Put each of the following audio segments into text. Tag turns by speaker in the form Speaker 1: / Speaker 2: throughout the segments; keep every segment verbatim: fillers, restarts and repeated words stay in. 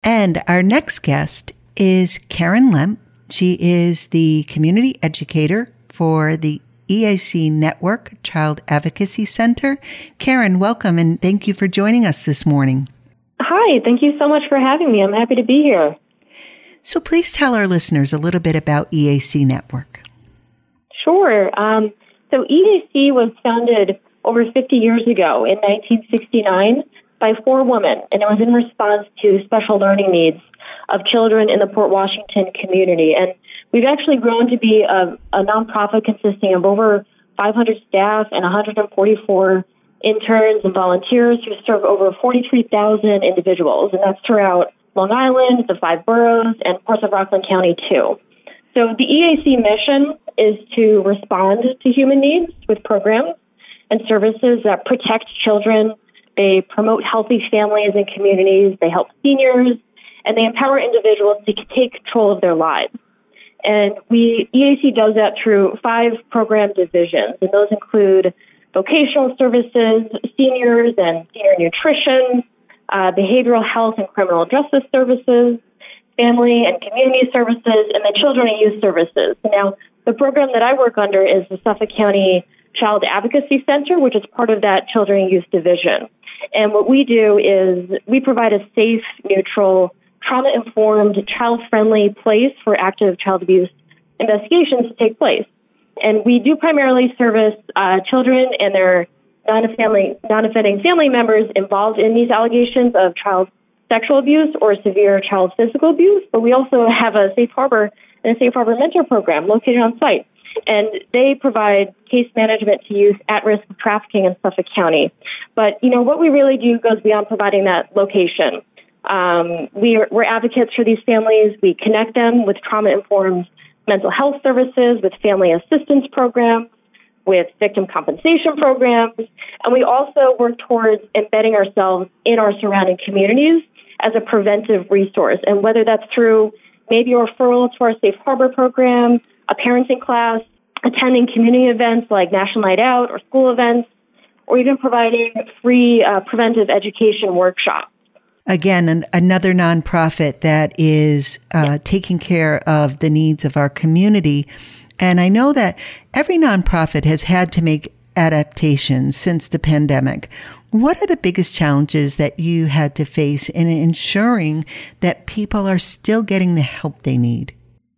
Speaker 1: And our next guest is Karen Lemp. She is the community educator for the E A C Network Child Advocacy Center. Karen, welcome, and thank you for joining us this morning.
Speaker 2: Hi, thank you so much for having me. I'm happy to be here.
Speaker 1: So please tell our listeners a little bit about E A C Network.
Speaker 2: Sure. Um, so E A C was founded over fifty years ago in nineteen sixty-nine by four women, and it was in response to special learning needs of children in the Port Washington community. And we've actually grown to be a, a nonprofit consisting of over five hundred staff and one hundred forty-four interns and volunteers who serve over forty-three thousand individuals, and that's throughout Long Island, the five boroughs, and parts of Rockland County, too. So the E A C mission is to respond to human needs with programs and services that protect children. They promote healthy families and communities. They help seniors, and they empower individuals to take control of their lives. And we E A C does that through five program divisions, and those include vocational services, seniors and senior nutrition, uh, behavioral health and criminal justice services, family and community services, and the children and youth services. Now, the program that I work under is the Suffolk County Child Advocacy Center, which is part of that children and youth division. And what we do is we provide a safe, neutral, trauma-informed, child-friendly place for active child abuse investigations to take place. And we do primarily service uh, children and their non-family, non-offending family members involved in these allegations of child sexual abuse or severe child physical abuse. But we also have a safe harbor and a safe harbor mentor program located on site. And they provide case management to youth at risk of trafficking in Suffolk County. But, you know, what we really do goes beyond providing that location. Um, we are, we're advocates for these families. We connect them with trauma-informed mental health services, with family assistance programs, with victim compensation programs. And we also work towards embedding ourselves in our surrounding communities as a preventive resource. And whether that's through maybe a referral to our Safe Harbor program, a parenting class, attending community events like National Night Out or school events, or even providing free uh, preventive education workshops.
Speaker 1: Again, an, another nonprofit that is uh, yeah. taking care of the needs of our community. And I know that every nonprofit has had to make adaptations since the pandemic. What are the biggest challenges that you had to face in ensuring that people are still getting the help they need?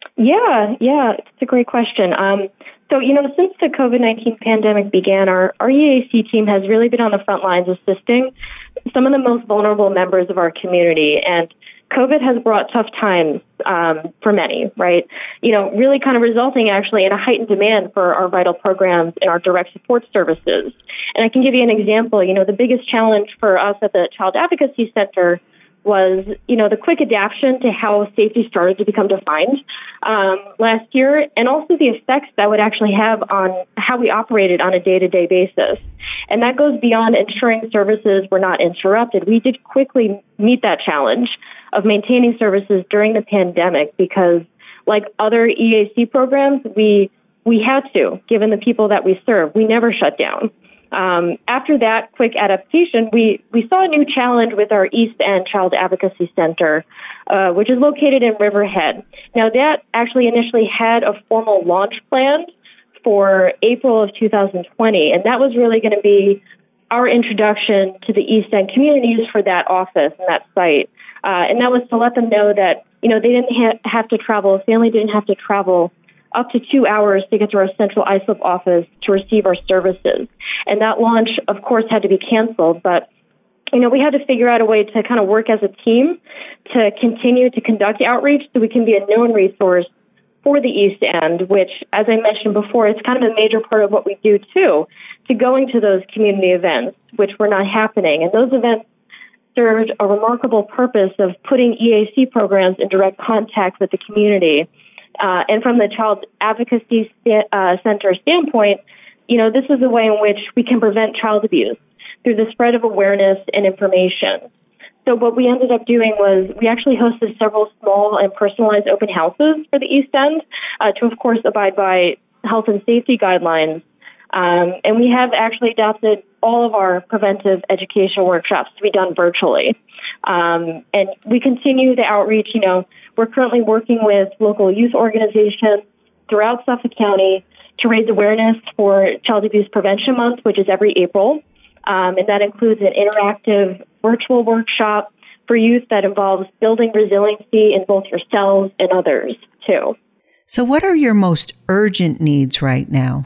Speaker 2: Yeah, yeah, it's a great question. Um, so, you know, since the COVID nineteen pandemic began, our, our E A C team has really been on the front lines assisting some of the most vulnerable members of our community. And COVID has brought tough times um, for many, right? You know, really kind of resulting actually in a heightened demand for our vital programs and our direct support services. And I can give you an example. You know, the biggest challenge for us at the Child Advocacy Center was, you know, the quick adaptation to how safety started to become defined um, last year, and also the effects that would actually have on how we operated on a day-to-day basis. And that goes beyond ensuring services were not interrupted. We did quickly meet that challenge of maintaining services during the pandemic because, like other E A C programs, we we had to, given the people that we serve. We never shut down. Um, after that quick adaptation, we, we saw a new challenge with our East End Child Advocacy Center, uh, which is located in Riverhead. Now, that actually initially had a formal launch planned for April of two thousand twenty, and that was really going to be our introduction to the East End communities for that office and that site. Uh, and that was to let them know that, you know, they didn't ha- have to travel, a family didn't have to travel up to two hours to get to our central I S L P office to receive our services. And that launch, of course, had to be canceled. But, you know, we had to figure out a way to kind of work as a team to continue to conduct outreach so we can be a known resource for the East End, which, as I mentioned before, it's kind of a major part of what we do, too, to going to those community events, which were not happening. And those events served a remarkable purpose of putting E A C programs in direct contact with the community. Uh, and from the Child Advocacy sta- uh, Center standpoint, you know, this is a way in which we can prevent child abuse through the spread of awareness and information. So what we ended up doing was we actually hosted several small and personalized open houses for the East End uh, to, of course, abide by health and safety guidelines. Um, and we have actually adopted all of our preventive education workshops to be done virtually. Um, and we continue the outreach. You know, we're currently working with local youth organizations throughout Suffolk County to raise awareness for Child Abuse Prevention Month, which is every April. Um, and that includes an interactive virtual workshop for youth that involves building resiliency in both yourselves and others, too.
Speaker 1: So what are your most urgent needs right now?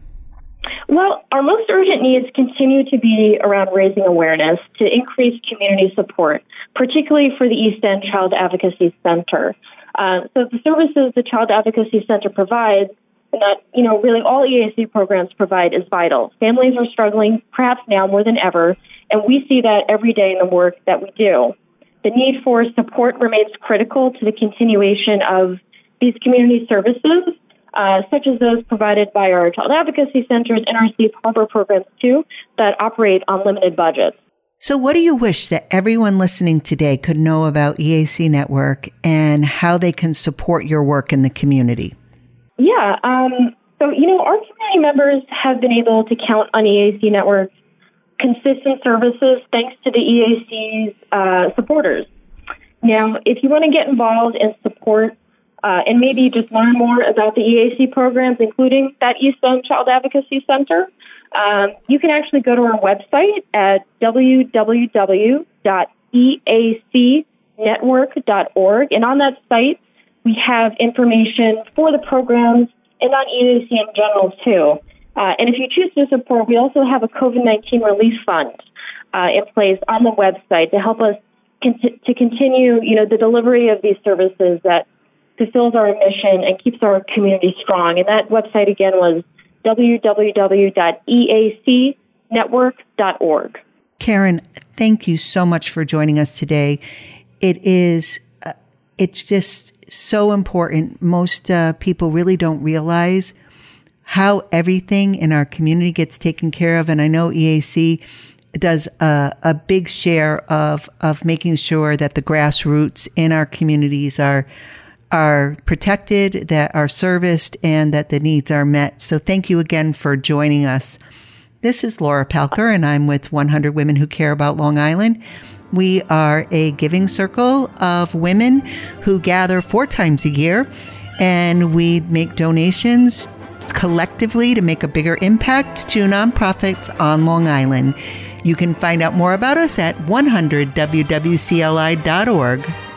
Speaker 2: Well, our most urgent needs continue to be around raising awareness to increase community support, particularly for the East End Child Advocacy Center. Uh, so the services the Child Advocacy Center provides, and that, you know, really all E A C programs provide, is vital. Families are struggling, perhaps now more than ever, and we see that every day in the work that we do. The need for support remains critical to the continuation of these community services, uh, such as those provided by our Child Advocacy Centers and our Safe Harbor programs, too, that operate on limited budgets.
Speaker 1: So what do you wish that everyone listening today could know about E A C Network and how they can support your work in the community?
Speaker 2: Yeah, um, so, you know, our community members have been able to count on E A C Network's consistent services thanks to the E A C's uh, supporters. Now, if you want to get involved and support uh, and maybe just learn more about the E A C programs, including that East End Child Advocacy Center, um, you can actually go to our website at w w w dot e a c network dot org. And on that site, we have information for the programs and on E A C in general, too. Uh, and if you choose to support, we also have a COVID nineteen relief fund uh, in place on the website to help us con- to continue, you know, the delivery of these services that fulfills our mission and keeps our community strong. And that website, again, was w w w dot e a c network dot org.
Speaker 1: Karen, thank you so much for joining us today. It is, uh, it's just so important. Most uh, people really don't realize how everything in our community gets taken care of. And I know E A C does a, a big share of, of making sure that the grassroots in our communities are, are protected, that are serviced, and that the needs are met. So thank you again for joining us. This is Laura Palker, and I'm with one hundred Women Who Care About Long Island. We are a giving circle of women who gather four times a year, and we make donations collectively to make a bigger impact to nonprofits on Long Island. You can find out more about us at one hundred w w c l i dot org.